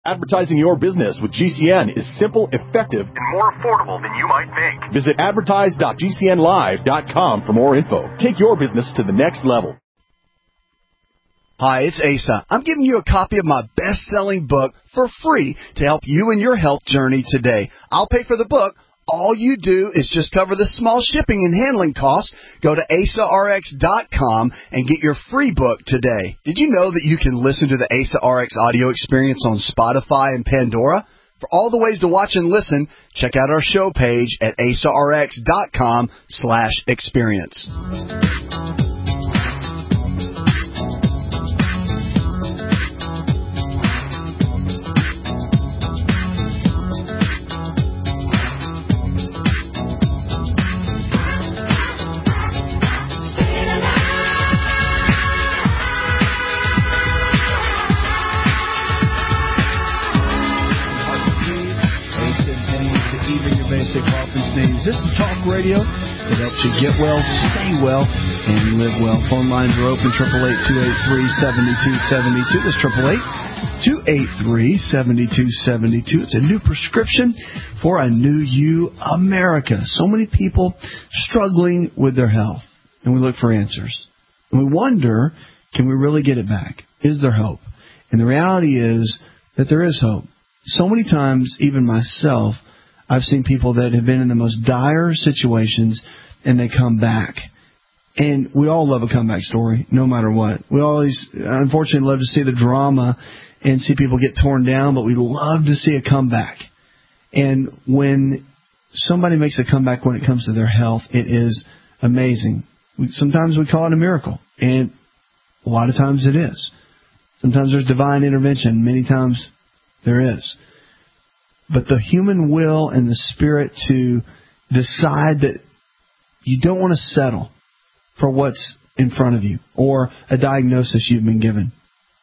Advertising your business with GCN is simple, effective, and more affordable than you might think. Visit advertise.gcnlive.com for more info. Take your business to the next level. Hi, it's Asa. I'm giving you a copy of my best-selling book for free to help you in your health journey today. I'll pay for the book. All you do is just cover the small shipping and handling costs. Go to AsaRx.com and get your free book today. Did you know that you can listen to the Asa RX audio experience on Spotify and Pandora? For all the ways to watch and listen, check out our show page at AsaRx.com/experience. This is Talk Radio that helps you get well, stay well, and live well. Phone lines are open, 888-283-7272. That's 888-283-7272. It's a new prescription for a new you, America. So many people struggling with their health, and we look for answers. And we wonder, can we really get it back? Is there hope? And the reality is that there is hope. So many times, even myself, I've seen people that have been in the most dire situations, and they come back. And we all love a comeback story, no matter what. We always, unfortunately, love to see the drama and see people get torn down, but we love to see a comeback. And when somebody makes a comeback when it comes to their health, it is amazing. Sometimes we call it a miracle, and a lot of times it is. Sometimes there's divine intervention. Many times there is. But the human will and the spirit to decide that you don't want to settle for what's in front of you or a diagnosis you've been given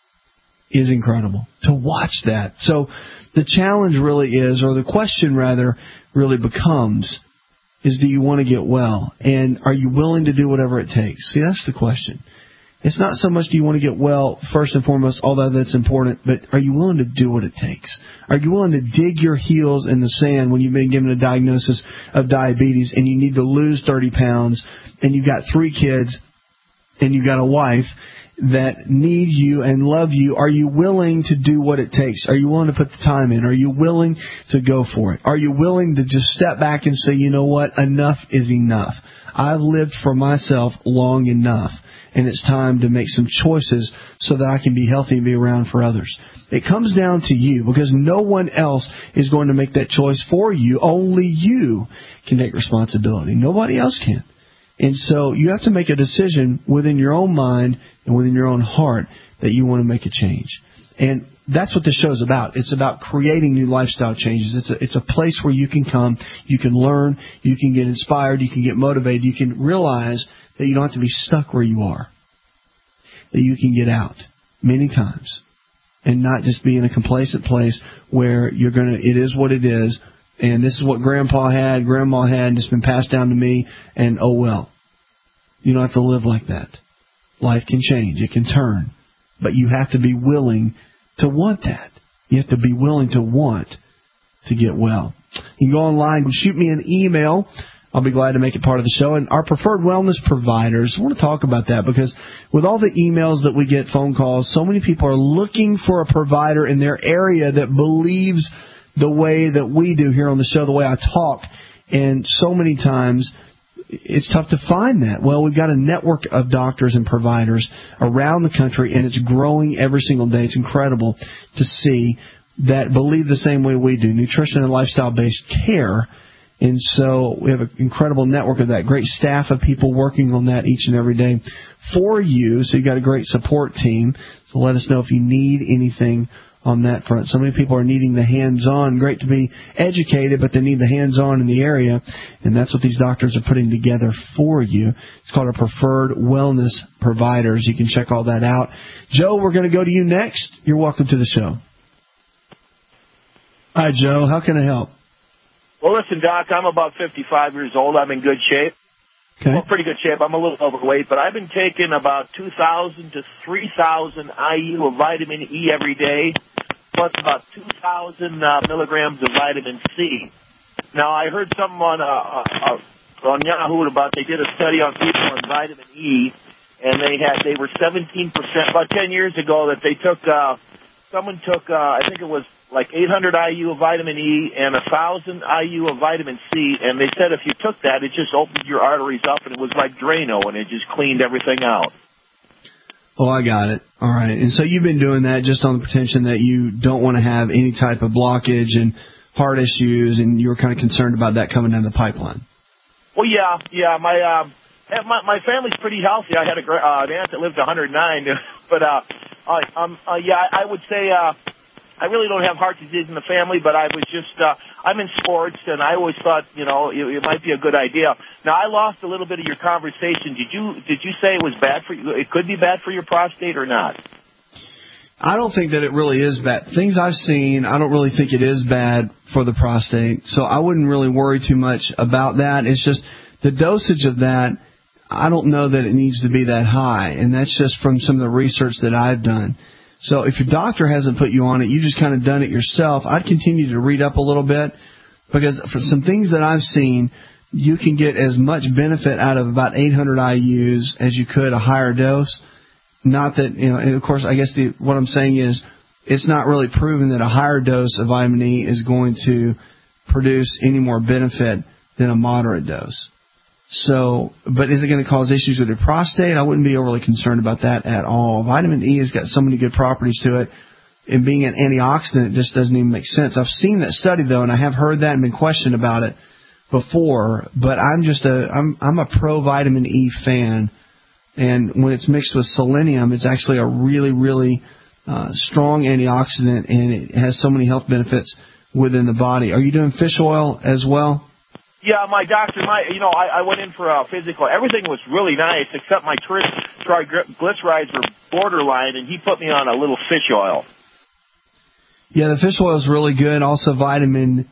is incredible. To watch that. So the challenge really is, or the question rather, really becomes, is do you want to get well? And are you willing to do whatever it takes? See, that's the question. It's not so much do you want to get well, first and foremost, although that's important, but are you willing to do what it takes? Are you willing to dig your heels in the sand when you've been given a diagnosis of diabetes and you need to lose 30 pounds and you've got 3 kids and you've got a wife that need you and love you? Are you willing to do what it takes? Are you willing to put the time in? Are you willing to go for it? Are you willing to just step back and say, you know what, enough is enough. I've lived for myself long enough. And it's time to make some choices so that I can be healthy and be around for others. It comes down to you because no one else is going to make that choice for you. Only you can take responsibility. Nobody else can. And so you have to make a decision within your own mind and within your own heart that you want to make a change. And that's what this show is about. It's about creating new lifestyle changes. It's a place where you can come, you can learn, you can get inspired, you can get motivated, you can realize that you don't have to be stuck where you are, that you can get out many times and not just be in a complacent place where you're going to, it is what it is, and this is what Grandpa had, Grandma had, and it's been passed down to me, and oh well. You don't have to live like that. Life can change. It can turn. But you have to be willing to want that. You have to be willing to want to get well. You can go online and shoot me an email. I'll be glad to make it part of the show. And our preferred wellness providers, I want to talk about that because with all the emails that we get, phone calls, so many people are looking for a provider in their area that believes the way that we do here on the show, the way I talk. And so many times it's tough to find that. Well, we've got a network of doctors and providers around the country, and it's growing every single day. It's incredible to see that believe the same way we do, nutrition and lifestyle-based care. And so we have an incredible network of that, great staff of people working on that each and every day for you. So you've got a great support team. So let us know if you need anything on that front. So many people are needing the hands-on. Great to be educated, but they need the hands-on in the area. And that's what these doctors are putting together for you. It's called our Preferred Wellness Providers. You can check all that out. Joe, we're going to go to you next. You're welcome to the show. Hi, Joe. How can I help? Well, listen, Doc, I'm about 55 years old. I'm in good shape. Okay. Well, pretty good shape. I'm a little overweight, but I've been taking about 2,000 to 3,000 IU of vitamin E every day. plus about 2,000 milligrams of vitamin C. Now, I heard something on Yahoo about they did a study on people on vitamin E, and they were 17%, about 10 years ago, that they took, someone took, I think it was like 800 IU of vitamin E and 1,000 IU of vitamin C, and they said if you took that, it just opened your arteries up, and it was like Drano, and it just cleaned everything out. Oh, I got it. All right. And so you've been doing that just on the pretension that you don't want to have any type of blockage and heart issues, and you were kind of concerned about that coming down the pipeline. Well, yeah. My family's pretty healthy. I had an aunt that lived to 109, but I would say I really don't have heart disease in the family, but I was just I'm in sports, and I always thought it might be a good idea. Now, I lost a little bit of your conversation. Did you say it was bad for you? It could be bad for your prostate or not? I don't think that it really is bad. Things I've seen, I don't really think it is bad for the prostate, so I wouldn't really worry too much about that. It's just the dosage of that, I don't know that it needs to be that high, and that's just from some of the research that I've done. So if your doctor hasn't put you on it, you just kind of done it yourself, I'd continue to read up a little bit, because for some things that I've seen, you can get as much benefit out of about 800 IUs as you could a higher dose. Not that, and of course, I guess what I'm saying is it's not really proven that a higher dose of vitamin E is going to produce any more benefit than a moderate dose. So, but is it going to cause issues with your prostate? I wouldn't be overly concerned about that at all. Vitamin E has got so many good properties to it, and being an antioxidant, it just doesn't even make sense. I've seen that study, though, and I have heard that and been questioned about it before, but I'm a pro-vitamin E fan. And when it's mixed with selenium, it's actually a really, really strong antioxidant, and it has so many health benefits within the body. Are you doing fish oil as well? Yeah, my doctor, I went in for a physical. Everything was really nice, except my triglycerides were borderline, and he put me on a little fish oil. Yeah, the fish oil is really good. Also, vitamin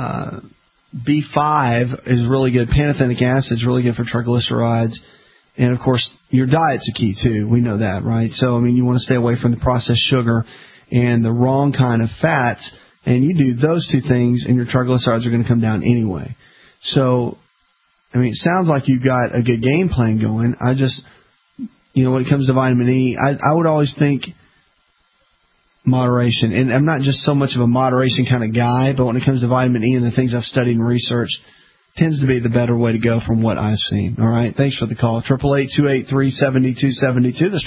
B5 is really good. Pantothenic acid is really good for triglycerides. And, of course, your diet's a key, too. We know that, right? So, you want to stay away from the processed sugar and the wrong kind of fats. And you do those two things, and your triglycerides are going to come down anyway. So, it sounds like you've got a good game plan going. I just, when it comes to vitamin E, I would always think moderation. And I'm not just so much of a moderation kind of guy, but when it comes to vitamin E and the things I've studied and researched, tends to be the better way to go from what I've seen. All right, thanks for the call. 888-283-7272. That's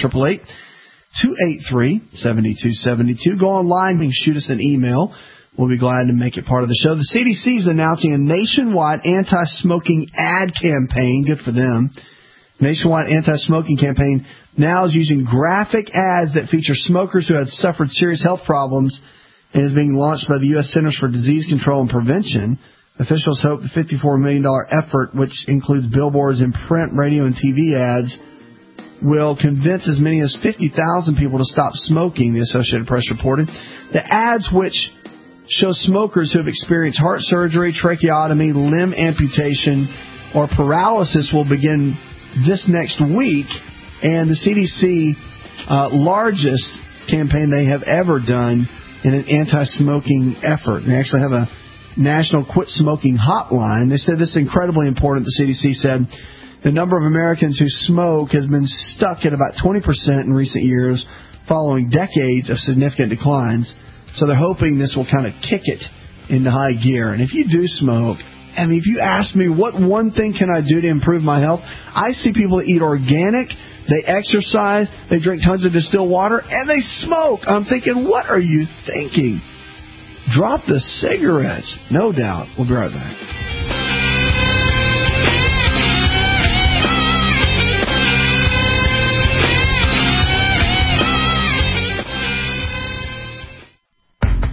888-283-7272. Go online and shoot us an email. We'll be glad to make it part of the show. The CDC is announcing a nationwide anti-smoking ad campaign. Good for them. Nationwide anti-smoking campaign now is using graphic ads that feature smokers who had suffered serious health problems, and is being launched by the U.S. Centers for Disease Control and Prevention. Officials hope the $54 million effort, which includes billboards and print, radio, and TV ads, will convince as many as 50,000 people to stop smoking, the Associated Press reported. The ads, which show smokers who have experienced heart surgery, tracheotomy, limb amputation, or paralysis, will begin this next week. And the CDC largest campaign they have ever done in an anti-smoking effort. They actually have a National Quit Smoking Hotline. They said this is incredibly important. The CDC said the number of Americans who smoke has been stuck at about 20% in recent years, following decades of significant declines. So they're hoping this will kind of kick it into high gear. And if you do smoke, if you ask me what one thing can I do to improve my health, I see people that eat organic, they exercise, they drink tons of distilled water, and they smoke. I'm thinking, what are you thinking? Drop the cigarettes. No doubt. We'll be right back.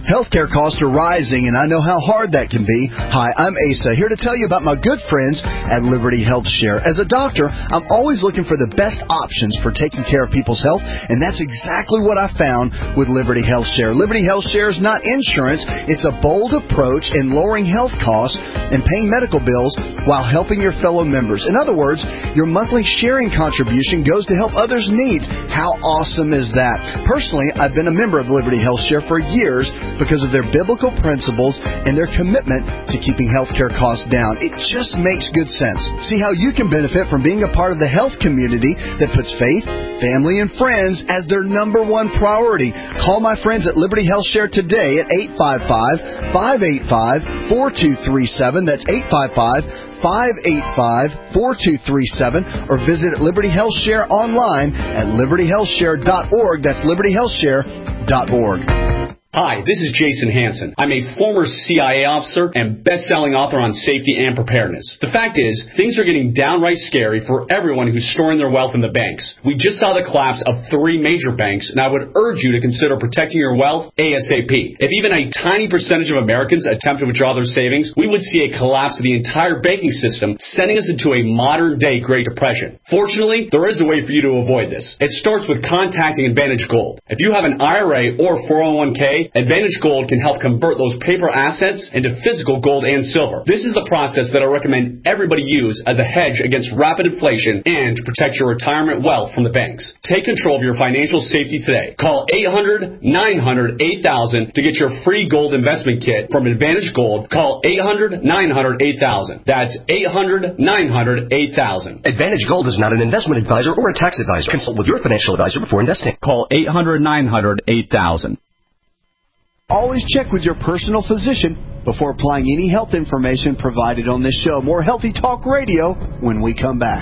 Healthcare costs are rising, and I know how hard that can be. Hi, I'm Asa, here to tell you about my good friends at Liberty Health Share. As a doctor, I'm always looking for the best options for taking care of people's health, and that's exactly what I found with Liberty Health Share. Liberty Health Share is not insurance. It's a bold approach in lowering health costs and paying medical bills while helping your fellow members. In other words, your monthly sharing contribution goes to help others' needs. How awesome is that? Personally, I've been a member of Liberty Health Share for years because of their biblical principles and their commitment to keeping healthcare costs down. It just makes good sense. See how you can benefit from being a part of the health community that puts faith, family, and friends as their number one priority. Call my friends at Liberty Health Share today at 855-585-4237. That's 855-585-4237, or visit Liberty Health Share online at libertyhealthshare.org. That's libertyhealthshare.org. Hi, this is Jason Hansen. I'm a former CIA officer and best-selling author on safety and preparedness. The fact is, things are getting downright scary for everyone who's storing their wealth in the banks. We just saw the collapse of 3 major banks, and I would urge you to consider protecting your wealth ASAP. If even a tiny percentage of Americans attempt to withdraw their savings, we would see a collapse of the entire banking system, sending us into a modern-day Great Depression. Fortunately, there is a way for you to avoid this. It starts with contacting Advantage Gold. If you have an IRA or 401k, Advantage Gold can help convert those paper assets into physical gold and silver. This is the process that I recommend everybody use as a hedge against rapid inflation and to protect your retirement wealth from the banks. Take control of your financial safety today. Call 800-900-8000 to get your free gold investment kit from Advantage Gold. Call 800-900-8000. That's 800-900-8000. Advantage Gold is not an investment advisor or a tax advisor. Consult with your financial advisor before investing. Call 800-900-8000. Always check with your personal physician before applying any health information provided on this show. More Healthy Talk Radio when we come back.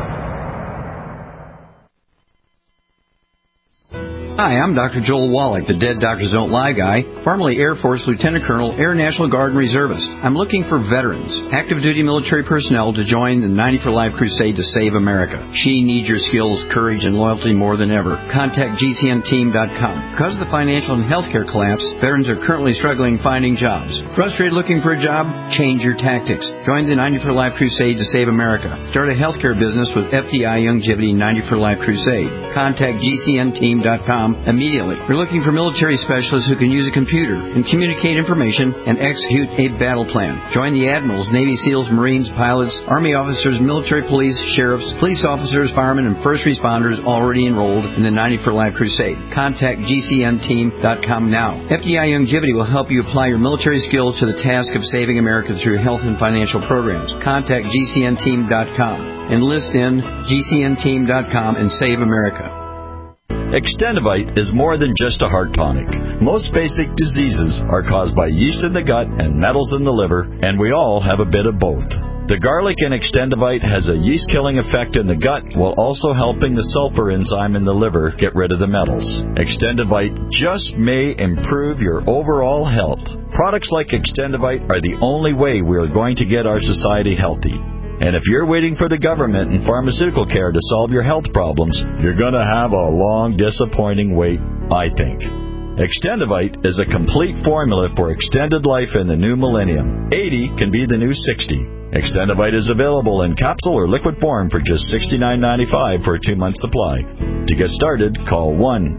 Hi, I'm Dr. Joel Wallach, the Dead Doctors Don't Lie guy, formerly Air Force Lieutenant Colonel, Air National Guard and Reservist. I'm looking for veterans, active duty military personnel to join the 90 for Life crusade to save America. She needs your skills, courage, and loyalty more than ever. Contact GCNteam.com. Because of the financial and healthcare collapse, veterans are currently struggling finding jobs. Frustrated looking for a job? Change your tactics. Join the 90 for Life crusade to save America. Start a healthcare business with FDI Youngevity 90 for Life crusade. Contact GCNteam.com immediately. We're looking for military specialists who can use a computer and communicate information and execute a battle plan. Join the admirals, Navy SEALs, Marines, pilots, Army officers, military police, sheriffs, police officers, firemen, and first responders already enrolled in the 90 for Life crusade. Contact GCNteam.com now. FDI Youngevity will help you apply your military skills to the task of saving America through health and financial programs. Contact GCNteam.com. Enlist in GCNteam.com and save America. Extendivite is more than just a heart tonic. Most basic diseases are caused by yeast in the gut and metals in the liver, and we all have a bit of both. The garlic in Extendivite has a yeast-killing effect in the gut while also helping the sulfur enzyme in the liver get rid of the metals. Extendivite just may improve your overall health. Products like Extendivite are the only way we are going to get our society healthy. And if you're waiting for the government and pharmaceutical care to solve your health problems, you're going to have a long, disappointing wait, I think. Extendivite is a complete formula for extended life in the new millennium. 80 can be the new 60. Extendivite is available in capsule or liquid form for just $69.95 for a 2-month supply. To get started, call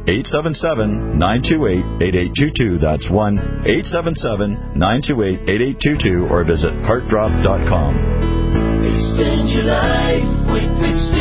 1-877-928-8822. That's 1-877-928-8822, or visit heartdrop.com. Extend your life with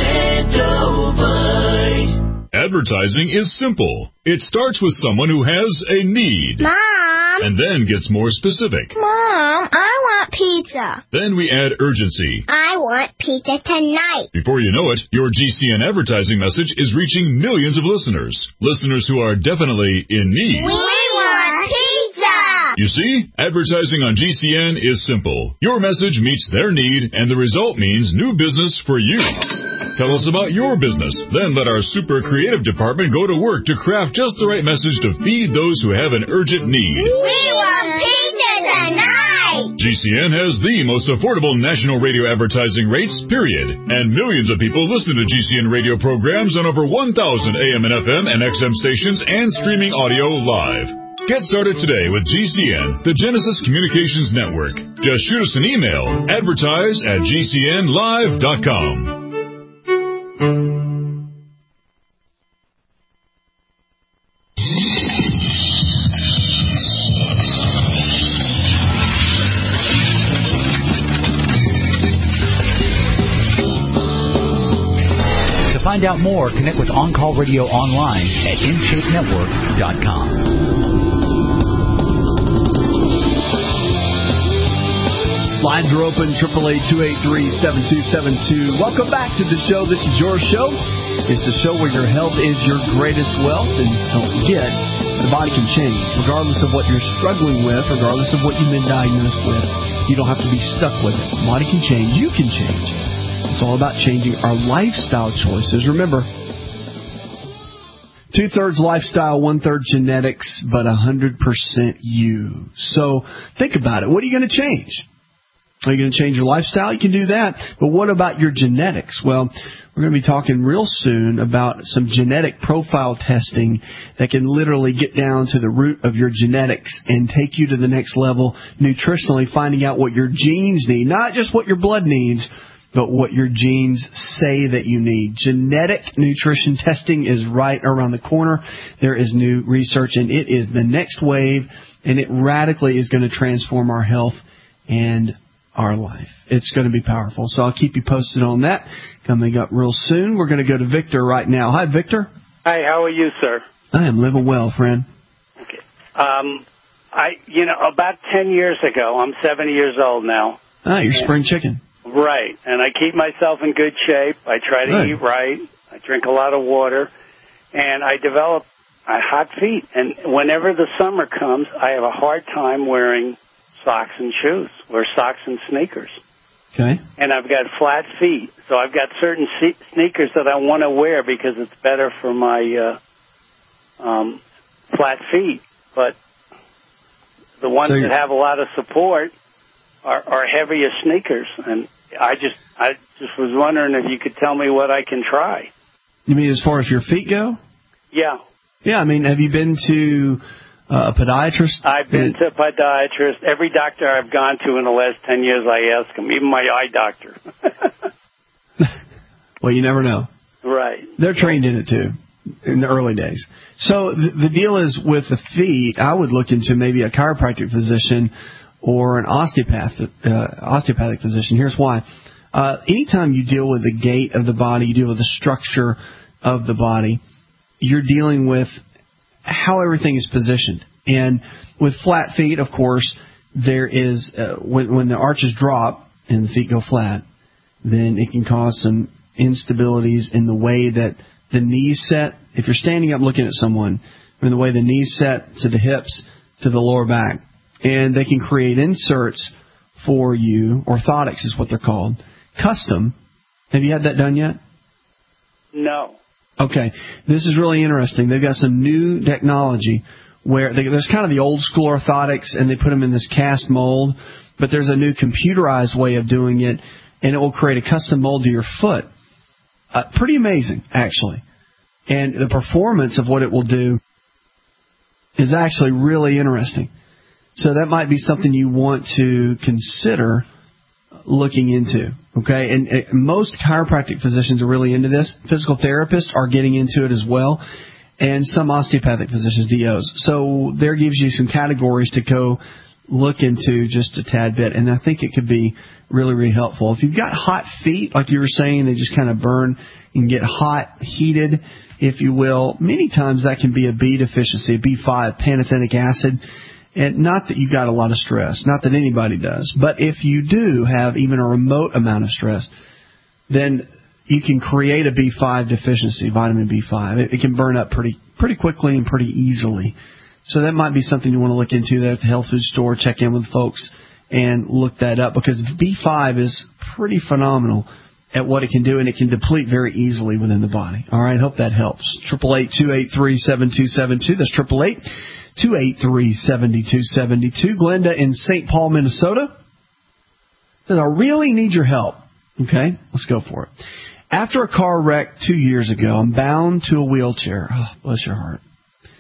Extendivite. Advertising is simple. It starts with someone who has a need. Mom! And then gets more specific. Mom, I want pizza. Then we add urgency. I want pizza tonight. Before you know it, your GCN advertising message is reaching millions of listeners. Listeners who are definitely in need. We want pizza! You see, advertising on GCN is simple. Your message meets their need, and the result means new business for you. Tell us about your business. Then let our super creative department go to work to craft just the right message to feed those who have an urgent need. We want pizza tonight! GCN has the most affordable national radio advertising rates, period. And millions of people listen to GCN radio programs on over 1,000 AM and FM and XM stations and streaming audio live. Get started today with GCN, the Genesis Communications Network. Just shoot us an email, advertise@gcnlive.com. To find out more, connect with On Call Radio online at InShapeNetwork.com. Lines are open, 888-283-7272. Welcome back to the show. This is your show. It's the show where your health is your greatest wealth. And don't forget, the body can change. Regardless of what you're struggling with, regardless of what you've been diagnosed with, you don't have to be stuck with it. The body can change. You can change. It's all about changing our lifestyle choices. Remember, 2/3 lifestyle, 1/3 genetics, but 100% you. So think about it. What are you going to change? Are you going to change your lifestyle? You can do that. But what about your genetics? Well, we're going to be talking real soon about some genetic profile testing that can literally get down to the root of your genetics and take you to the next level nutritionally, finding out what your genes need, not just what your blood needs, but what your genes say that you need. Genetic nutrition testing is right around the corner. There is new research, and it is the next wave, and it radically is going to transform our health and our life. It's going to be powerful. So I'll keep you posted on that. Coming up real soon, we're going to go to Victor right now. Hi, Victor. Hi, how are you, sir? I am living well, friend. Okay. About 10 years ago, I'm 70 years old now. You're spring chicken. Right. And I keep myself in good shape. I try to eat right. I drink a lot of water. And I develop hot feet. And whenever the summer comes, I have a hard time wearing socks and shoes, or socks and sneakers. Okay. And I've got flat feet, so I've got certain sneakers that I want to wear because it's better for my flat feet. But the ones that have a lot of support are heavier sneakers, and I just was wondering if you could tell me what I can try. You mean as far as your feet go? Yeah. Yeah, I mean, have you been to a podiatrist? I've been to a podiatrist. Every doctor I've gone to in the last 10 years, I ask them, even my eye doctor. Well, you never know. Right. They're trained in it, too, in the early days. So the deal is with the feet, I would look into maybe a chiropractic physician or an osteopathic physician. Here's why. Anytime you deal with the gait of the body, you deal with the structure of the body, you're dealing with how everything is positioned. And with flat feet, of course, there is, when the arches drop and the feet go flat, then it can cause some instabilities in the way that the knees set. If you're standing up looking at someone, the way the knees set to the hips, to the lower back, and they can create inserts for you. Orthotics is what they're called. Custom. Have you had that done yet? No. Okay. This is really interesting. They've got some new technology where there's kind of the old school orthotics, and they put them in this cast mold, but there's a new computerized way of doing it, and it will create a custom mold to your foot. Pretty amazing, actually. And the performance of what it will do is actually really interesting. So that might be something you want to consider looking into, okay? And most chiropractic physicians are really into this. Physical therapists are getting into it as well, and some osteopathic physicians, DOs. So there gives you some categories to go look into just a tad bit, and I think it could be really, really helpful. If you've got hot feet, like you were saying, they just kind of burn and get hot, heated, if you will, many times that can be a B deficiency, B5, pantothenic acid. And not that you've got a lot of stress, not that anybody does, but if you do have even a remote amount of stress, then you can create a B5 deficiency, vitamin B5. It can burn up pretty quickly and pretty easily. So that might be something you want to look into there at the health food store, check in with folks, and look that up, because B5 is pretty phenomenal at what it can do, and it can deplete very easily within the body. All right, hope that helps. 888-283-7272. That's 888-283-7272. Glenda in St. Paul, Minnesota says, I really need your help. Okay, let's go for it. After a car wreck 2 years ago, I'm bound to a wheelchair. Oh, bless your heart.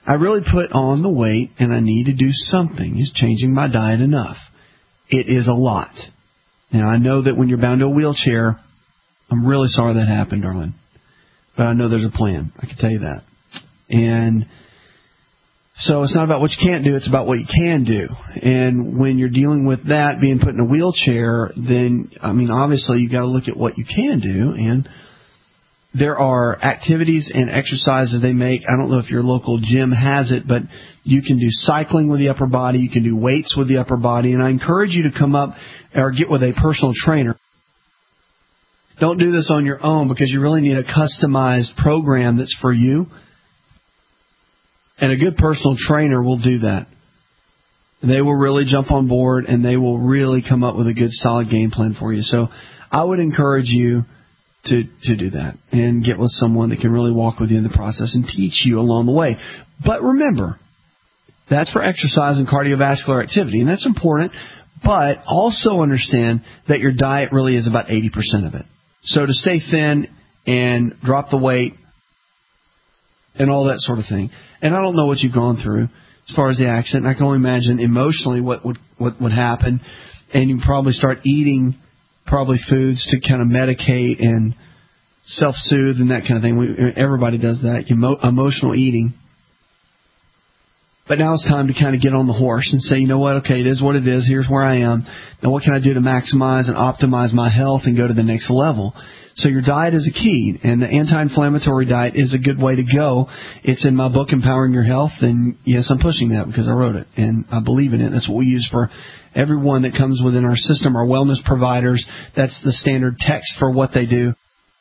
I really put on the weight, and I need to do something. Is changing my diet enough? It is a lot. Now, I know that when you're bound to a wheelchair, I'm really sorry that happened, darling. But I know there's a plan. I can tell you that. And so it's not about what you can't do, it's about what you can do. And when you're dealing with that, being put in a wheelchair, then, I mean, obviously you've got to look at what you can do. And there are activities and exercises they make. I don't know if your local gym has it, but you can do cycling with the upper body. You can do weights with the upper body. And I encourage you to come up or get with a personal trainer. Don't do this on your own because you really need a customized program that's for you. And a good personal trainer will do that. They will really jump on board and they will really come up with a good solid game plan for you. So I would encourage you to do that and get with someone that can really walk with you in the process and teach you along the way. But remember, that's for exercise and cardiovascular activity, and that's important. But also understand that your diet really is about 80% of it. So to stay thin and drop the weight and all that sort of thing. And I don't know what you've gone through as far as the accident. I can only imagine emotionally what would happen. And you probably start eating probably foods to kind of medicate and self-soothe and that kind of thing. Everybody does that, emotional eating. But now it's time to kind of get on the horse and say, you know what, okay, it is what it is. Here's where I am. Now what can I do to maximize and optimize my health and go to the next level? So your diet is a key, and the anti-inflammatory diet is a good way to go. It's in my book, Empowering Your Health, and yes, I'm pushing that because I wrote it, and I believe in it. That's what we use for everyone that comes within our system, our wellness providers. That's the standard text for what they do.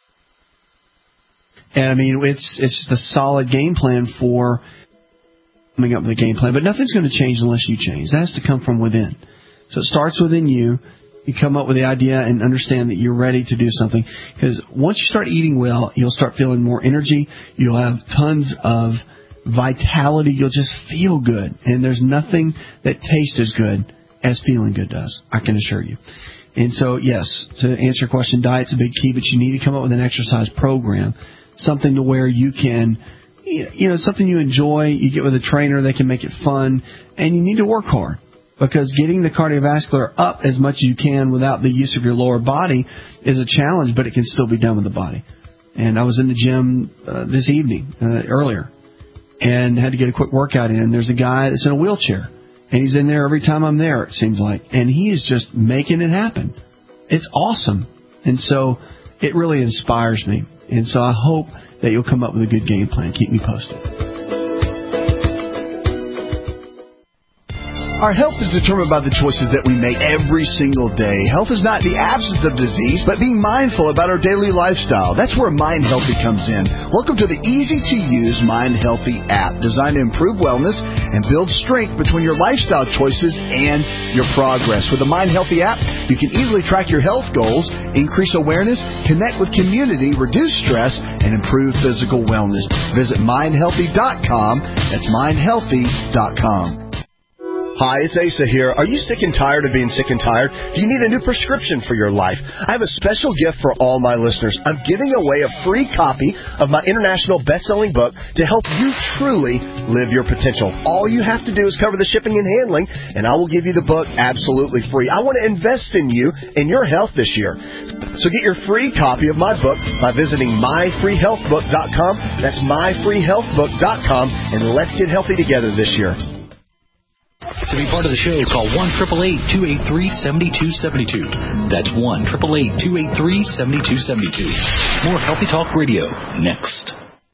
And, I mean, it's just a solid game plan for coming up with a game plan. But nothing's going to change unless you change. That has to come from within. So it starts within you. You come up with the idea and understand that you're ready to do something. Because once you start eating well, you'll start feeling more energy. You'll have tons of vitality. You'll just feel good. And there's nothing that tastes as good as feeling good does, I can assure you. And so, yes, to answer your question, diet's a big key, but you need to come up with an exercise program, something to where you can, something you enjoy. You get with a trainer, they can make it fun, and you need to work hard. Because getting the cardiovascular up as much as you can without the use of your lower body is a challenge, but it can still be done with the body. And I was in the gym this evening, earlier, and had to get a quick workout in. And there's a guy that's in a wheelchair, and he's in there every time I'm there, it seems like. And he is just making it happen. It's awesome. And so it really inspires me. And so I hope that you'll come up with a good game plan. Keep me posted. Our health is determined by the choices that we make every single day. Health is not the absence of disease, but being mindful about our daily lifestyle. That's where Mind Healthy comes in. Welcome to the easy-to-use Mind Healthy app, designed to improve wellness and build strength between your lifestyle choices and your progress. With the Mind Healthy app, you can easily track your health goals, increase awareness, connect with community, reduce stress, and improve physical wellness. Visit mindhealthy.com. That's mindhealthy.com. Hi, it's Asa here. Are you sick and tired of being sick and tired? Do you need a new prescription for your life? I have a special gift for all my listeners. I'm giving away a free copy of my international best-selling book to help you truly live your potential. All you have to do is cover the shipping and handling, and I will give you the book absolutely free. I want to invest in you and your health this year. So get your free copy of my book by visiting myfreehealthbook.com. That's myfreehealthbook.com, and let's get healthy together this year. To be part of the show, call 1-888-283-7272. That's 1-888-283-7272. More Healthy Talk Radio next.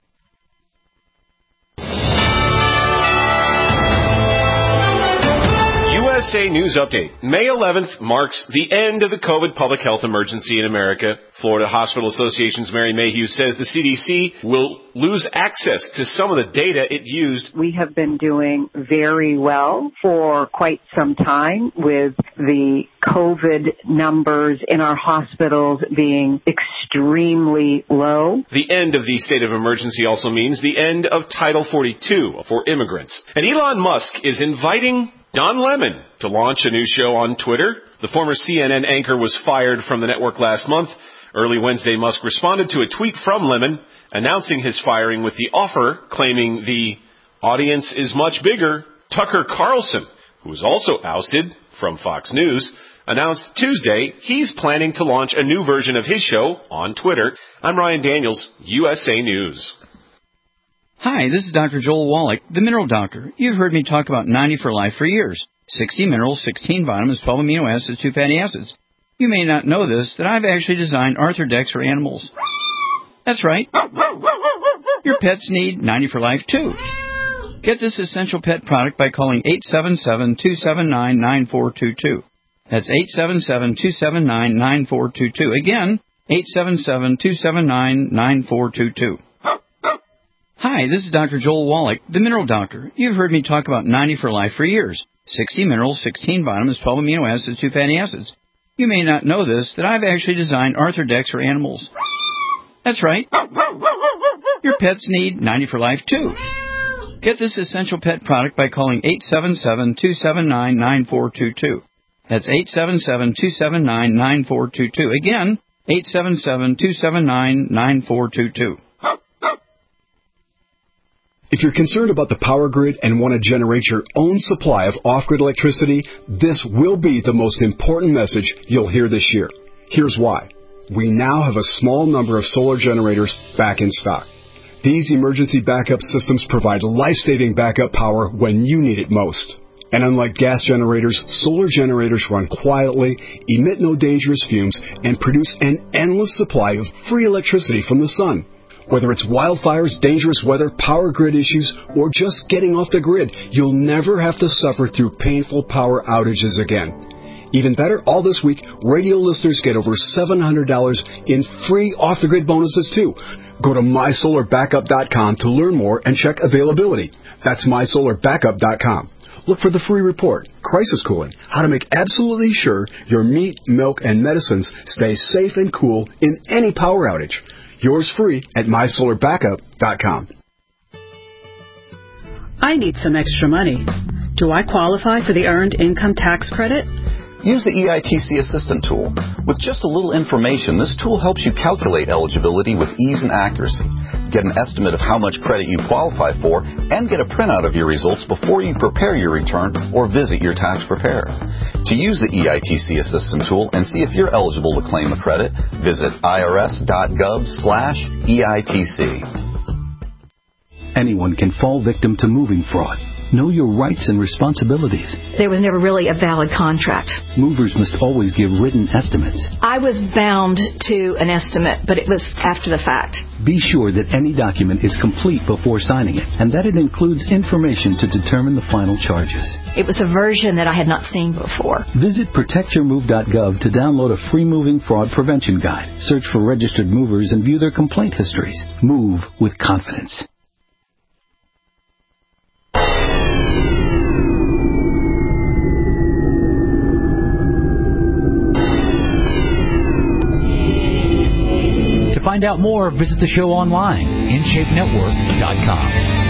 USA News Update. May 11th marks the end of the COVID public health emergency in America. Florida Hospital Association's Mary Mayhew says the CDC will lose access to some of the data it used. We have been doing very well for quite some time with the COVID numbers in our hospitals being extremely low. The end of the state of emergency also means the end of Title 42 for immigrants. And Elon Musk is inviting Don Lemon to launch a new show on Twitter. The former CNN anchor was fired from the network last month. Early Wednesday, Musk responded to a tweet from Lemon announcing his firing with the offer, claiming the audience is much bigger, Tucker Carlson, who was also ousted from Fox News, announced Tuesday he's planning to launch a new version of his show on Twitter. I'm Ryan Daniels, USA News. Hi, this is Dr. Joel Wallach, the Mineral Doctor. You've heard me talk about 90 for Life for years. 60 minerals, 16 vitamins, 12 amino acids, 2 fatty acids. You may not know this, that I've actually designed Arthrodex for animals. That's right. Your pets need 90 for Life, too. Get this essential pet product by calling 877-279-9422. That's 877-279-9422. Again, 877-279-9422. Hi, this is Dr. Joel Wallach, the Mineral Doctor. You've heard me talk about 90 for Life for years. 60 minerals, 16 vitamins, 12 amino acids, 2 fatty acids. You may not know this, that I've actually designed Arthrodex for animals. That's right. Your pets need 90 for Life, too. Get this essential pet product by calling 877-279-9422. That's 877-279-9422. Again, 877-279-9422. If you're concerned about the power grid and want to generate your own supply of off-grid electricity, this will be the most important message you'll hear this year. Here's why. We now have a small number of solar generators back in stock. These emergency backup systems provide life-saving backup power when you need it most. And unlike gas generators, solar generators run quietly, emit no dangerous fumes, and produce an endless supply of free electricity from the sun. Whether it's wildfires, dangerous weather, power grid issues, or just getting off the grid, you'll never have to suffer through painful power outages again. Even better, all this week, radio listeners get over $700 in free off-the-grid bonuses, too. Go to mysolarbackup.com to learn more and check availability. That's mysolarbackup.com. Look for the free report, Crisis Cooling, how to make absolutely sure your meat, milk, and medicines stay safe and cool in any power outage. Yours free at mysolarbackup.com. I need some extra money. Do I qualify for the Earned Income Tax Credit? Use the EITC Assistant tool. With just a little information, this tool helps you calculate eligibility with ease and accuracy. Get an estimate of how much credit you qualify for, and get a printout of your results before you prepare your return or visit your tax preparer. To use the EITC Assistant tool and see if you're eligible to claim a credit, visit irs.gov/EITC. Anyone can fall victim to moving fraud. Know your rights and responsibilities. There was never really a valid contract. Movers must always give written estimates. I was bound to an estimate, but it was after the fact. Be sure that any document is complete before signing it, and that it includes information to determine the final charges. It was a version that I had not seen before. Visit protectyourmove.gov to download a free moving fraud prevention guide. Search for registered movers and view their complaint histories. Move with confidence. To find out more, visit the show online, InShapeNetwork.com.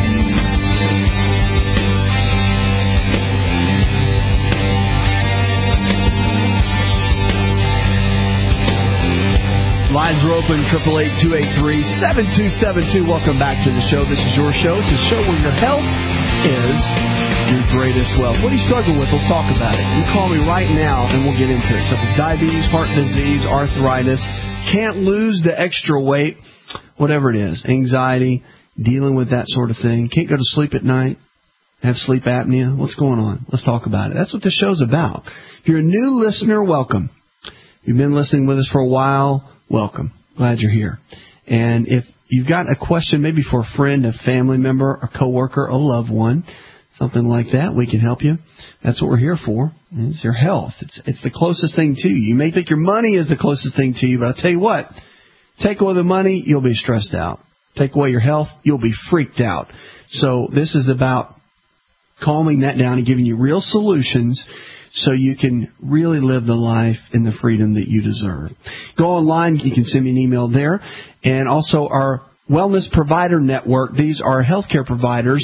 Lines are open, 888-283-7272. Welcome back to the show. This is your show. It's a show where your health is your greatest wealth. What do you struggle with? Let's talk about it. You call me right now, and we'll get into it. So if it's diabetes, heart disease, arthritis, can't lose the extra weight, whatever it is, anxiety, dealing with that sort of thing, can't go to sleep at night, have sleep apnea, what's going on? Let's talk about it. That's what this show's about. If you're a new listener, welcome. If you've been listening with us for a while, welcome. Glad you're here. And if you've got a question maybe for a friend, a family member, a coworker, a loved one, something like that, we can help you. That's what we're here for. It's your health. It's the closest thing to you. You may think your money is the closest thing to you, but I'll tell you what, take away the money, you'll be stressed out. Take away your health, you'll be freaked out. So this is about calming that down and giving you real solutions so you can really live the life and the freedom that you deserve. Go online, you can send me an email there. And also our Wellness Provider Network. These are healthcare providers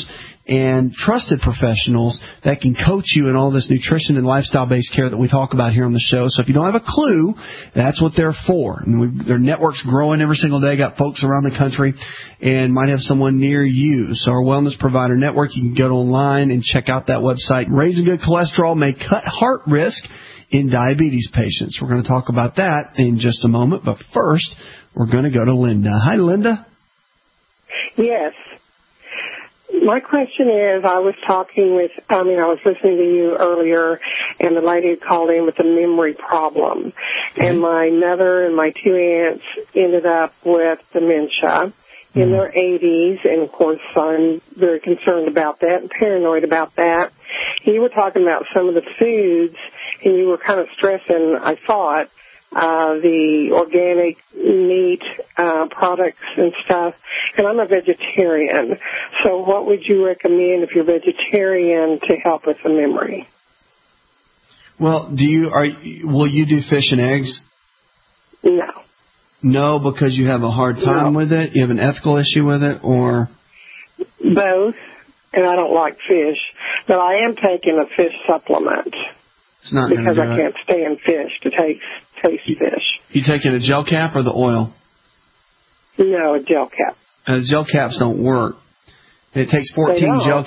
and trusted professionals that can coach you in all this nutrition and lifestyle-based care that we talk about here on the show. So if you don't have a clue, that's what they're for. And their network's growing every single day. Got folks around the country and might have someone near you. So our Wellness Provider Network, you can go online and check out that website. Raising good cholesterol may cut heart risk in diabetes patients. We're going to talk about that in just a moment. But first, we're going to go to Linda. Hi, Linda. Yes. My question is, I was listening to you earlier, and the lady had called in with a memory problem. And my mother and my 2 aunts ended up with dementia in their 80s, and of course I'm very concerned about that and paranoid about that. You were talking about some of the foods, and you were kind of stressing, I thought, the organic meat products and stuff. And I'm a vegetarian, so what would you recommend if you're vegetarian to help with the memory? Well, will you do fish and eggs? No. No, because you have a hard time with it? You have an ethical issue with it, or? Both, and I don't like fish, but I am taking a fish supplement. It's not because I can't stand fish to taste fish. You taking a gel cap or the oil? No, a gel cap. Gel caps don't work. It takes 14 gel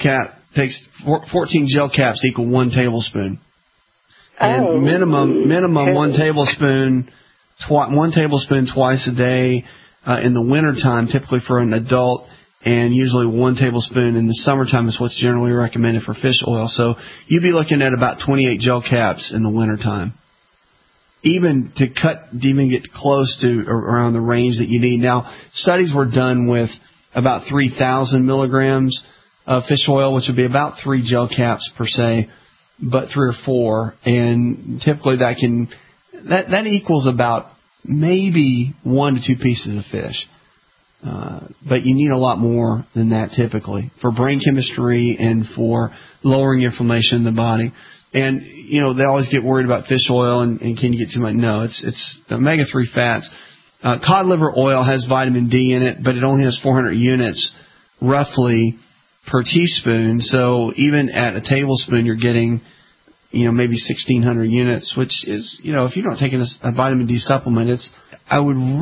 caps to equal 1 tablespoon. And minimum 1 tablespoon. 1 tablespoon twice a day in the wintertime, typically for an adult, and usually 1 tablespoon in the summertime is what's generally recommended for fish oil. So you'd be looking at about 28 gel caps in the wintertime. Even get close to around the range that you need. Now, studies were done with about 3,000 milligrams of fish oil, which would be about 3 gel caps per se, but 3 or 4, and typically that equals about maybe 1 to 2 pieces of fish. But you need a lot more than that typically for brain chemistry and for lowering inflammation in the body. And, they always get worried about fish oil and can you get too much? No, it's omega-3 fats. Cod liver oil has vitamin D in it, but it only has 400 units roughly per teaspoon. So even at a tablespoon, you're getting maybe 1,600 units, which is, if you're not taking a vitamin D supplement, and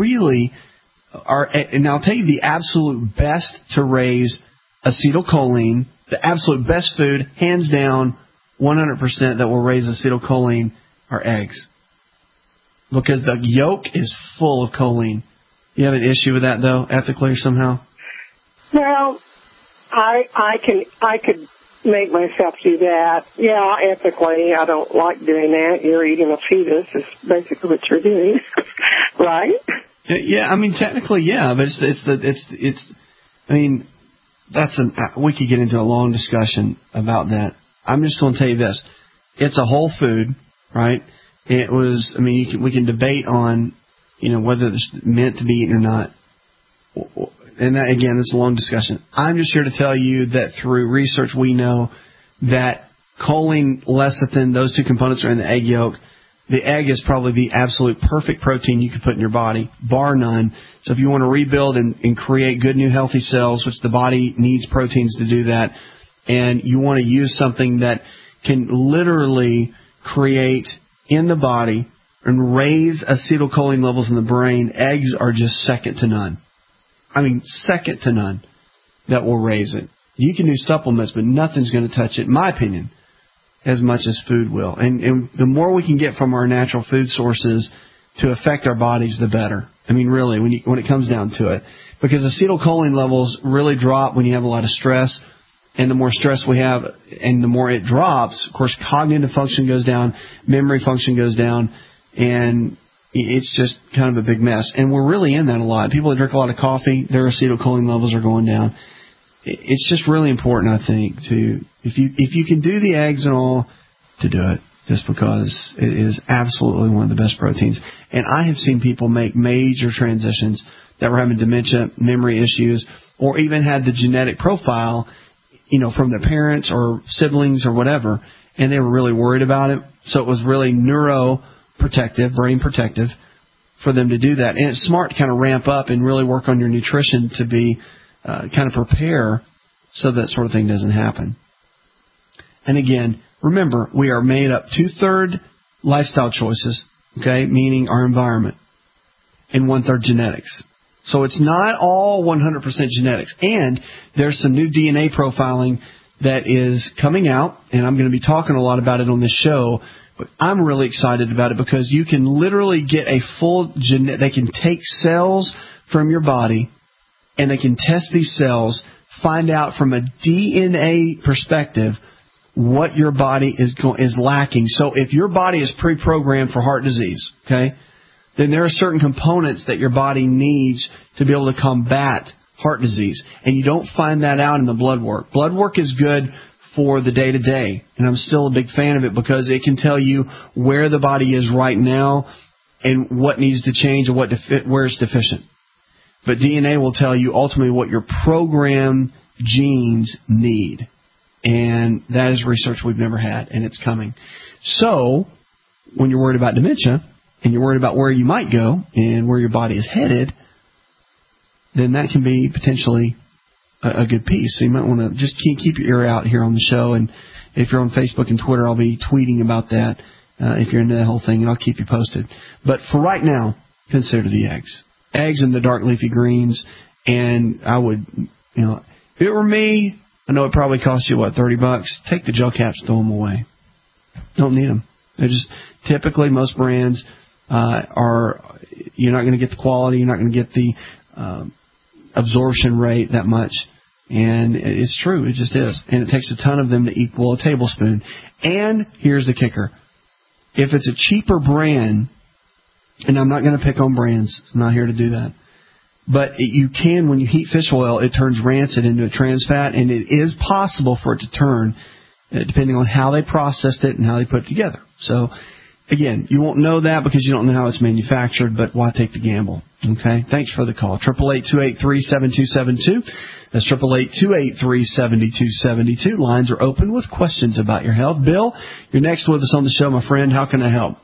I'll tell you the absolute best to raise acetylcholine, the absolute best food, hands down, 100% that will raise acetylcholine are eggs. Because the yolk is full of choline. You have an issue with that, though, ethically or somehow? Well, I could make myself do that. Yeah, ethically, I don't like doing that. You're eating a fetus is basically what you're doing, right? Yeah, technically, yeah, but we could get into a long discussion about that. I'm just going to tell you this. It's a whole food, right? We can debate on, whether it's meant to be eaten or not. And that, again, it's a long discussion. I'm just here to tell you that through research we know that choline, lecithin, those two components are in the egg yolk. The egg is probably the absolute perfect protein you can put in your body, bar none. So if you want to rebuild and create good new healthy cells, which the body needs proteins to do that, and you want to use something that can literally create in the body and raise acetylcholine levels in the brain, eggs are just second to none. Second to none that will raise it. You can do supplements, but nothing's going to touch it, in my opinion, as much as food will. And the more we can get from our natural food sources to affect our bodies, the better. Really, when it comes down to it. Because acetylcholine levels really drop when you have a lot of stress. And the more stress we have and the more it drops, of course, cognitive function goes down, memory function goes down, and it's just kind of a big mess. And we're really in that a lot. People that drink a lot of coffee, their acetylcholine levels are going down. It's just really important, I think, if you can do the eggs and all, to do it, just because it is absolutely one of the best proteins. And I have seen people make major transitions that were having dementia, memory issues, or even had the genetic profile, from their parents or siblings or whatever, and they were really worried about it. So it was really neuroprotective, brain protective for them to do that. And it's smart to kind of ramp up and really work on your nutrition to be kind of prepare so that sort of thing doesn't happen. And again, remember, we are made up 2/3 lifestyle choices, okay, meaning our environment, and 1/3 genetics. So it's not all 100% genetics. And there's some new DNA profiling that is coming out, and I'm going to be talking a lot about it on this show, but I'm really excited about it because you can literally get a full they can take cells from your body, and they can test these cells, find out from a DNA perspective what your body is lacking. So if your body is pre-programmed for heart disease, okay, then there are certain components that your body needs to be able to combat heart disease. And you don't find that out in the blood work. Blood work is good for the day-to-day, and I'm still a big fan of it because it can tell you where the body is right now and what needs to change and where it's deficient. But DNA will tell you ultimately what your programmed genes need. And that is research we've never had, and it's coming. So when you're worried about dementia and you're worried about where you might go and where your body is headed, then that can be potentially a good piece. So you might want to just keep your ear out here on the show. And if you're on Facebook and Twitter, I'll be tweeting about that if you're into that whole thing, and I'll keep you posted. But for right now, consider the eggs. Eggs and the dark leafy greens. And I would, if it were me, I know it probably costs you, $30? Take the gel caps, throw them away. Don't need them. They're just typically most brands you're not going to get the quality, you're not going to get the absorption rate that much. And it's true, it just is. And it takes a ton of them to equal a tablespoon. And here's the kicker. If it's a cheaper brand, and I'm not going to pick on brands, I'm not here to do that, but you can, when you heat fish oil, it turns rancid into a trans fat, and it is possible for it to turn, depending on how they processed it and how they put it together. So, again, you won't know that because you don't know how it's manufactured, but why take the gamble? Okay? Thanks for the call. 888-283-7272. That's 888-283-7272. Lines are open with questions about your health. Bill, you're next with us on the show, my friend. How can I help?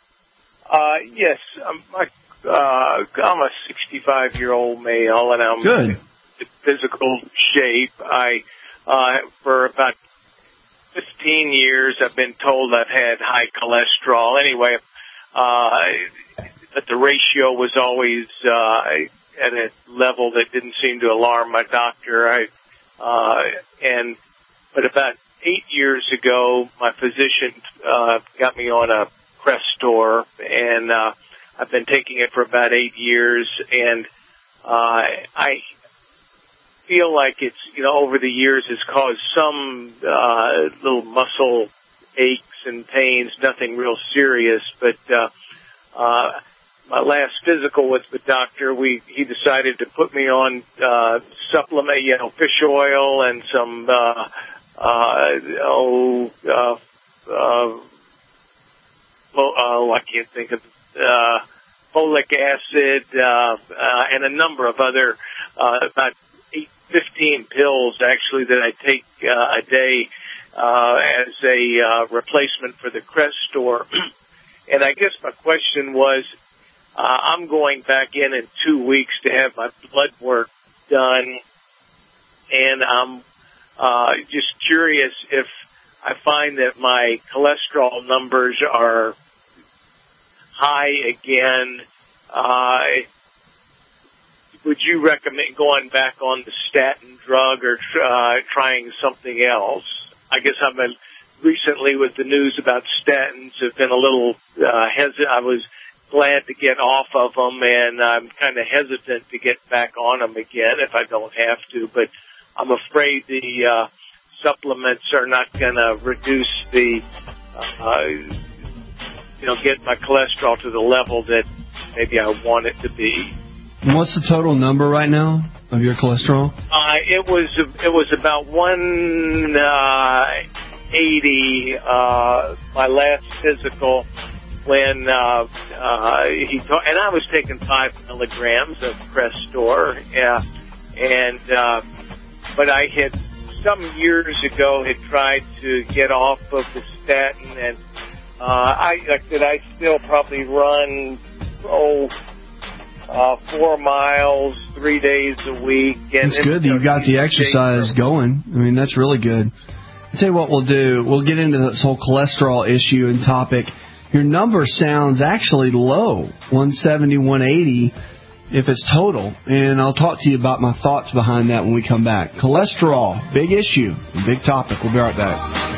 Yes. I'm a 65-year-old male, and I'm in physical shape. For about 15 years, I've been told I've had high cholesterol. Anyway, but the ratio was always at a level that didn't seem to alarm my doctor. But about 8 years ago, my physician got me on a Crestor, and I've been taking it for about 8 years, and I feel like it's, over the years has caused some little muscle aches and pains, nothing real serious, but my last physical with the doctor, he decided to put me on supplement, fish oil and some I can't think of folic acid and a number of other about 15 pills actually that I take a day as a replacement for the Crestor. And I guess my question was, I'm going back in 2 weeks to have my blood work done, and I'm just curious if I find that my cholesterol numbers are high again. Would you recommend going back on the statin drug or trying something else? I guess I've been recently with the news about statins have been a little hesitant. I was glad to get off of them, and I'm kind of hesitant to get back on them again if I don't have to. But I'm afraid the supplements are not going to reduce the, get my cholesterol to the level that maybe I want it to be. What's the total number right now of your cholesterol? It was about 180 my last physical when and I was taking 5 milligrams of Crestor, but I had some years ago had tried to get off of the statin, and I still probably run 4 miles, 3 days a week. And it's good that you got the exercise going. I mean, that's really good. I'll tell you what we'll do. We'll get into this whole cholesterol issue and topic. Your number sounds actually low, 170, 180, if it's total. And I'll talk to you about my thoughts behind that when we come back. Cholesterol, big issue, big topic. We'll be right back.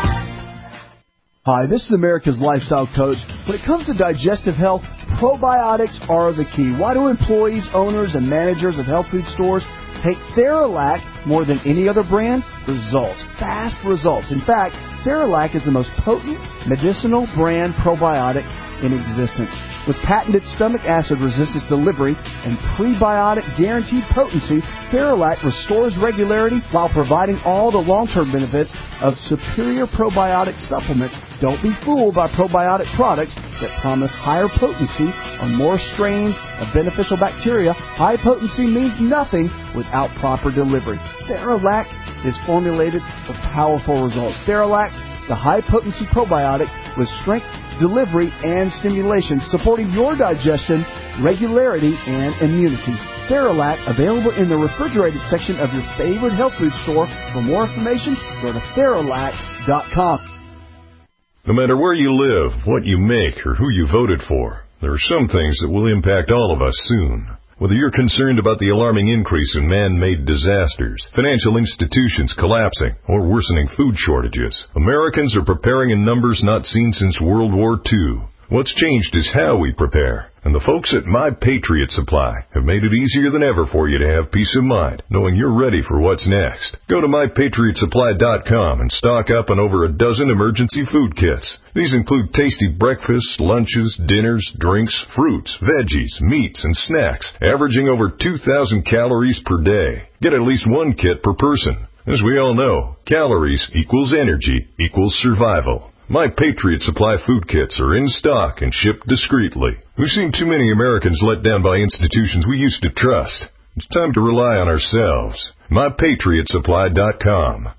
Hi, this is America's Lifestyle Coach. When it comes to digestive health, probiotics are the key. Why do employees, owners, and managers of health food stores take Theralac more than any other brand? Results. Fast results. In fact, Theralac is the most potent medicinal brand probiotic in existence. With patented stomach acid resistance delivery and prebiotic guaranteed potency, Theralac restores regularity while providing all the long-term benefits of superior probiotic supplements. Don't be fooled by probiotic products that promise higher potency or more strains of beneficial bacteria. High potency means nothing without proper delivery. Theralac is formulated for powerful results. Theralac, the high-potency probiotic with strength, delivery, and stimulation, supporting your digestion, regularity, and immunity. Theralac, available in the refrigerated section of your favorite health food store. For more information, go to Theralac.com. No matter where you live, what you make, or who you voted for, there are some things that will impact all of us soon. Whether you're concerned about the alarming increase in man-made disasters, financial institutions collapsing, or worsening food shortages, Americans are preparing in numbers not seen since World War II. What's changed is how we prepare. And the folks at My Patriot Supply have made it easier than ever for you to have peace of mind, knowing you're ready for what's next. Go to MyPatriotSupply.com and stock up on over a dozen emergency food kits. These include tasty breakfasts, lunches, dinners, drinks, fruits, veggies, meats, and snacks, averaging over 2,000 calories per day. Get at least one kit per person. As we all know, calories equals energy equals survival. My Patriot Supply food kits are in stock and shipped discreetly. We've seen too many Americans let down by institutions we used to trust. It's time to rely on ourselves. MyPatriotSupply.com.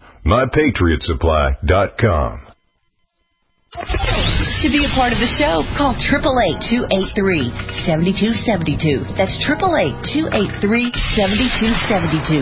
MyPatriotSupply.com. To be a part of the show, call 888-283-7272. That's 888-283-7272.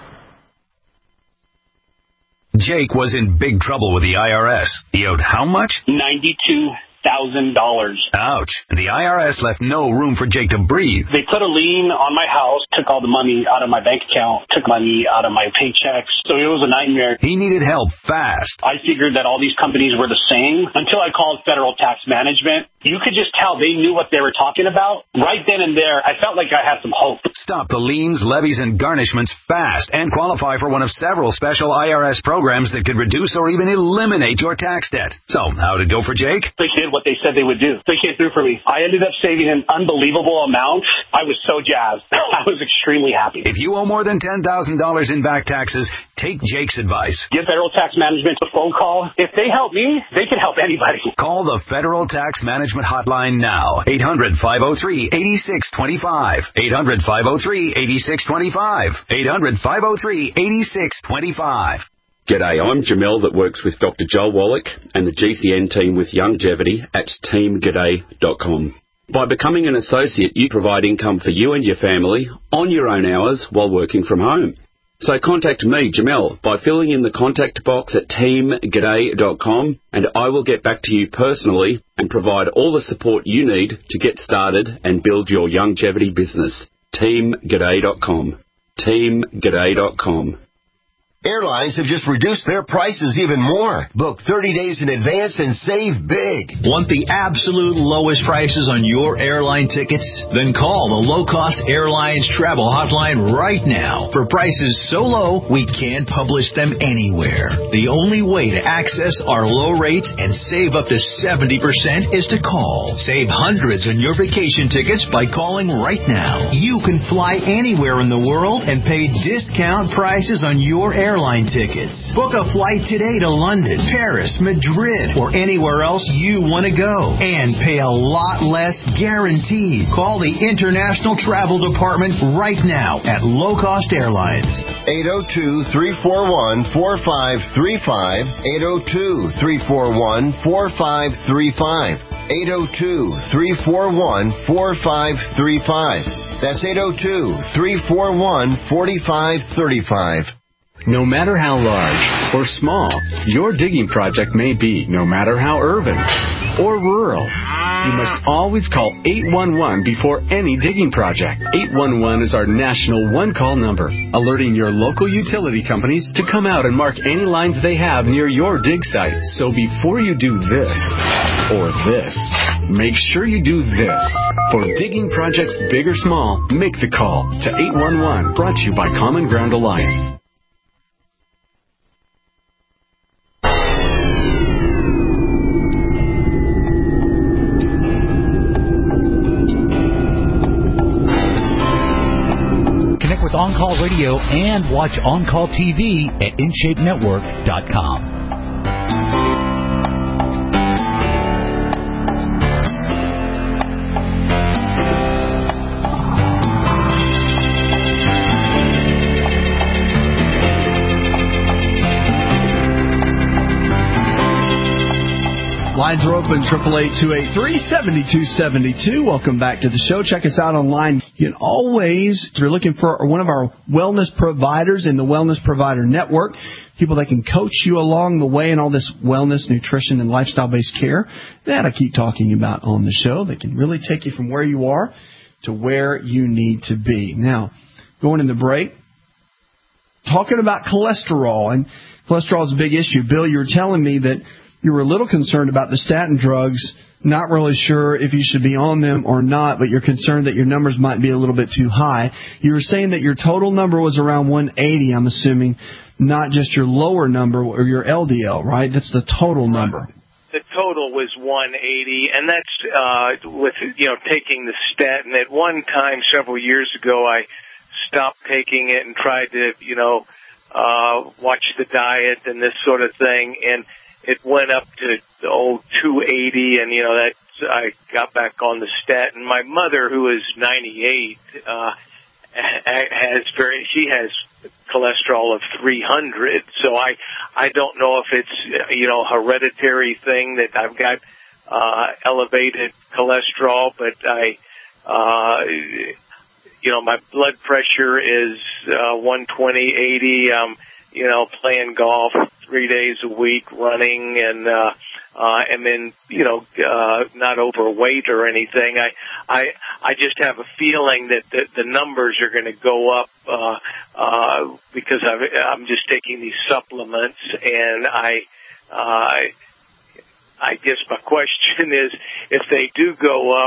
Jake was in big trouble with the IRS. He owed how much? $92,000. Ouch. And the IRS left no room for Jake to breathe. They put a lien on my house, took all the money out of my bank account, took money out of my paychecks. So it was a nightmare. He needed help fast. I figured that all these companies were the same until I called Federal Tax Management. You could just tell they knew what they were talking about. Right then and there, I felt like I had some hope. Stop the liens, levies, and garnishments fast and qualify for one of several special IRS programs that could reduce or even eliminate your tax debt. So, how'd it go for Jake? They did what they said they would do. They came through for me. I ended up saving an unbelievable amount. I was so jazzed. I was extremely happy. If you owe more than $10,000 in back taxes, take Jake's advice. Give Federal Tax Management a phone call. If they help me, they can help anybody. Call the Federal Tax Management hotline now. 800-503-8625. 800-503-8625. 800-503-8625. G'day, I'm Jamel that works with Dr. Joel Wallach and the GCN team with Longevity at teamg'day.com. By becoming an associate, you provide income for you and your family on your own hours while working from home. So contact me, Jamel, by filling in the contact box at teamg'day.com, and I will get back to you personally and provide all the support you need to get started and build your longevity business. teamg'day.com. teamg'day.com. Airlines have just reduced their prices even more. Book 30 days in advance and save big. Want the absolute lowest prices on your airline tickets? Then call the Low Cost Airlines Travel Hotline right now. For prices so low, we can't publish them anywhere. The only way to access our low rates and save up to 70% is to call. Save hundreds on your vacation tickets by calling right now. You can fly anywhere in the world and pay discount prices on your airline tickets. Book a flight today to London, Paris, Madrid, or anywhere else you want to go and pay a lot less guaranteed. Call the International Travel Department right now at Low Cost Airlines. 802-341-4535. 802-341-4535. 802-341-4535. That's 802-341-4535. No matter how large or small your digging project may be, no matter how urban or rural, you must always call 811 before any digging project. 811 is our national one-call number, alerting your local utility companies to come out and mark any lines they have near your dig site. So before you do this or this, make sure you do this. For digging projects big or small, make the call to 811, brought to you by Common Ground Alliance. On Call Radio and watch On Call TV at InShapeNetwork.com. Lines are open, 888-283-7272. Welcome back to the show. Check us out online. You can always, if you're looking for one of our wellness providers in the Wellness Provider Network, people that can coach you along the way in all this wellness, nutrition, and lifestyle-based care that I keep talking about on the show. They can really take you from where you are to where you need to be. Now, going in the break, talking about cholesterol, and cholesterol is a big issue. Bill, you were telling me that you were a little concerned about the statin drugs, not really sure if you should be on them or not, but you're concerned that your numbers might be a little bit too high. You were saying that your total number was around 180, I'm assuming, not just your lower number or your LDL, right? That's the total number. The total was 180, and that's with taking the statin. At one time, several years ago, I stopped taking it and tried to watch the diet and this sort of thing, and it went up to 280, and that I got back on the statin. My mother, who is 98, she has cholesterol of 300. So I don't know if it's hereditary thing that I've got elevated cholesterol, but my blood pressure is 120/80. Playing golf 3 days a week, running, and then not overweight or anything. I just have a feeling that the numbers are going to go up because I'm just taking these supplements, and I guess my question is, if they do go up,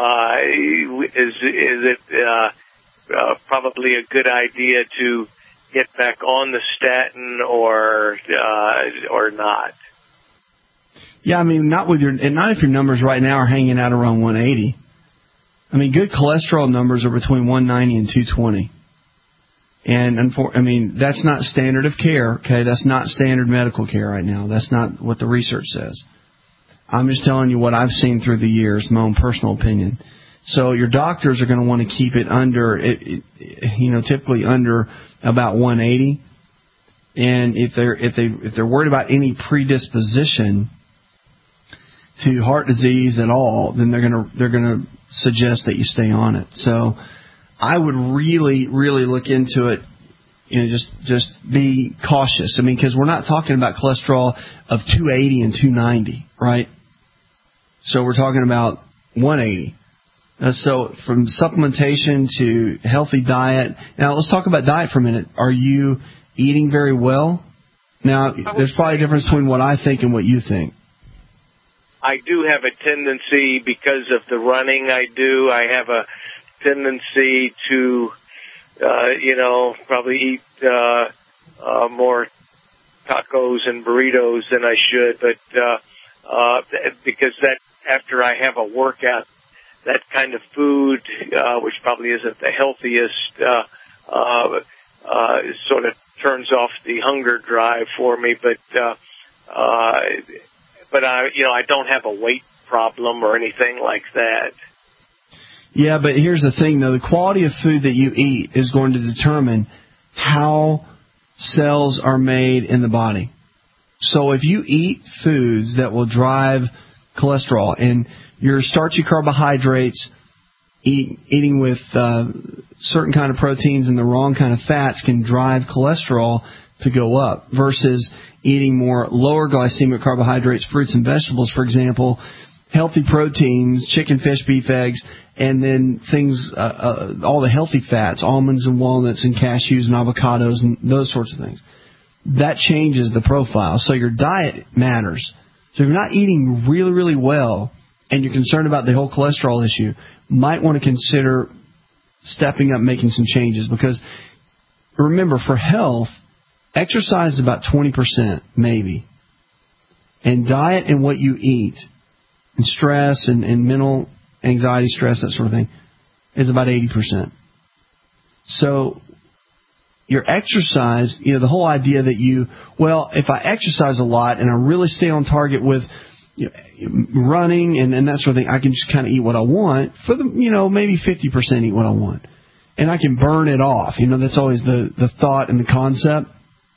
is it probably a good idea to get back on the statin or not? Yeah, I mean, not if your numbers right now are hanging out around 180. I mean, good cholesterol numbers are between 190 and 220. And that's not standard of care, okay? That's not standard medical care right now. That's not what the research says. I'm just telling you what I've seen through the years, my own personal opinion. So your doctors are going to want to keep it under, typically under about 180. And if they're worried about any predisposition to heart disease at all, then they're going to suggest that you stay on it. So I would really, really look into it. Just be cautious. I mean, because we're not talking about cholesterol of 280 and 290, right? So we're talking about 180. So from supplementation to healthy diet. Now let's talk about diet for a minute. Are you eating very well? Now there's probably a difference between what I think and what you think. I do have a tendency, because of the running I do, I have a tendency to, probably eat more tacos and burritos than I should. But because that after I have a workout, that kind of food, which probably isn't the healthiest, sort of turns off the hunger drive for me. But I don't have a weight problem or anything like that. Yeah, but here's the thing, though. The quality of food that you eat is going to determine how cells are made in the body. So if you eat foods that will drive cholesterol. And your starchy carbohydrates, eating with certain kind of proteins and the wrong kind of fats can drive cholesterol to go up versus eating more lower glycemic carbohydrates, fruits and vegetables, for example, healthy proteins, chicken, fish, beef, eggs, and then things, all the healthy fats, almonds and walnuts and cashews and avocados and those sorts of things. That changes the profile. So your diet matters. So if you're not eating really, really well and you're concerned about the whole cholesterol issue, might want to consider stepping up, making some changes. Because remember, for health, exercise is about 20%, maybe. And diet and what you eat, and stress and mental anxiety, stress, that sort of thing, is about 80%. So your exercise, the whole idea that if I exercise a lot and I really stay on target with running and that sort of thing, I can just kind of eat what I want for maybe 50% eat what I want. And I can burn it off. That's always the thought and the concept.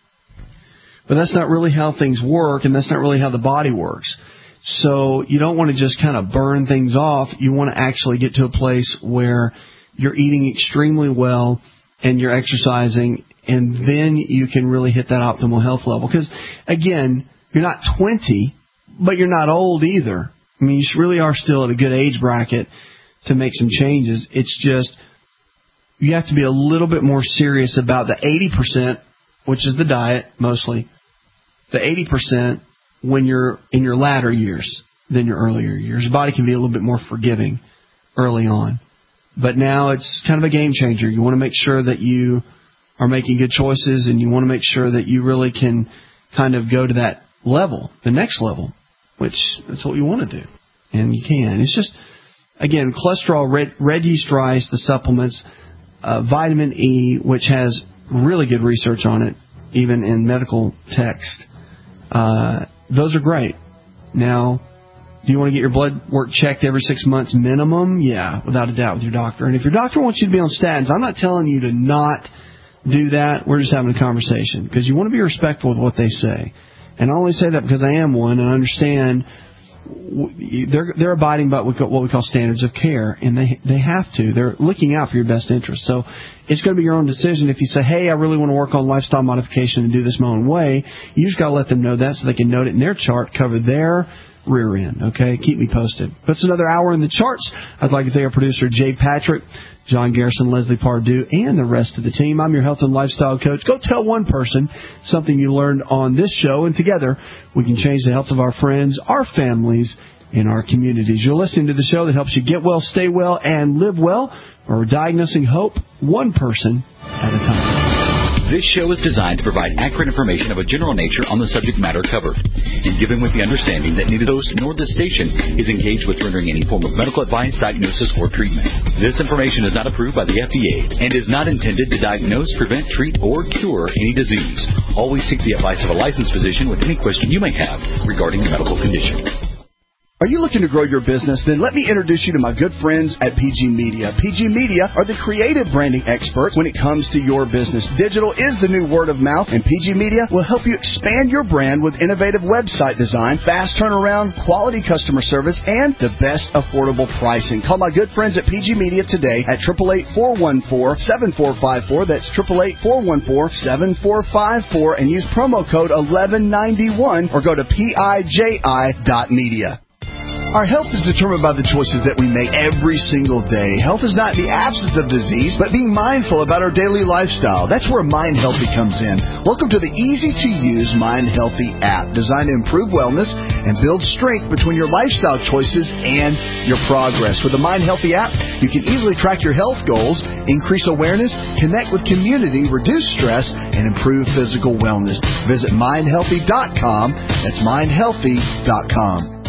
But that's not really how things work, and that's not really how the body works. So you don't want to just kind of burn things off. You want to actually get to a place where you're eating extremely well and you're exercising, and then you can really hit that optimal health level. Because, again, you're not 20, but you're not old either. I mean, you really are still at a good age bracket to make some changes. It's just you have to be a little bit more serious about the 80%, which is the diet mostly, the 80% when you're in your latter years than your earlier years. Your body can be a little bit more forgiving early on. But now it's kind of a game changer. You want to make sure that you are making good choices, and you want to make sure that you really can kind of go to that level, the next level, which that's what you want to do. And you can. It's just, again, cholesterol, red yeast rice, the supplements, vitamin E, which has really good research on it, even in medical text. Those are great. Now, do you want to get your blood work checked every 6 months minimum? Yeah, without a doubt, with your doctor. And if your doctor wants you to be on statins, I'm not telling you to not do that. We're just having a conversation, because you want to be respectful of what they say. And I only say that because I am one, and I understand they're abiding by what we call standards of care, and they have to. They're looking out for your best interest. So it's going to be your own decision. If you say, hey, I really want to work on lifestyle modification and do this my own way, you just got to let them know that so they can note it in their chart, cover their rear end. Okay, keep me posted. That's another hour in the charts. I'd like to thank our producer, Jay Patrick, John Garrison, Leslie Pardue, and the rest of the team. I'm your health and lifestyle coach. Go tell one person something you learned on this show, and together we can change the health of our friends, our families, and our communities. You're listening to the show that helps you get well, stay well, and live well. We're diagnosing hope one person at a time. This show is designed to provide accurate information of a general nature on the subject matter covered, and given with the understanding that neither host nor the station is engaged with rendering any form of medical advice, diagnosis, or treatment. This information is not approved by the FDA and is not intended to diagnose, prevent, treat, or cure any disease. Always seek the advice of a licensed physician with any question you may have regarding your medical condition. Are you looking to grow your business? Then let me introduce you to my good friends at PG Media. PG Media are the creative branding experts when it comes to your business. Digital is the new word of mouth, and PG Media will help you expand your brand with innovative website design, fast turnaround, quality customer service, and the best affordable pricing. Call my good friends at PG Media today at 888-414-7454. That's 888-414-7454, and use promo code 1191 or go to PIJI.media. Our health is determined by the choices that we make every single day. Health is not the absence of disease, but being mindful about our daily lifestyle. That's where Mind Healthy comes in. Welcome to the easy-to-use Mind Healthy app, designed to improve wellness and build strength between your lifestyle choices and your progress. With the Mind Healthy app, you can easily track your health goals, increase awareness, connect with community, reduce stress, and improve physical wellness. Visit mindhealthy.com. That's mindhealthy.com.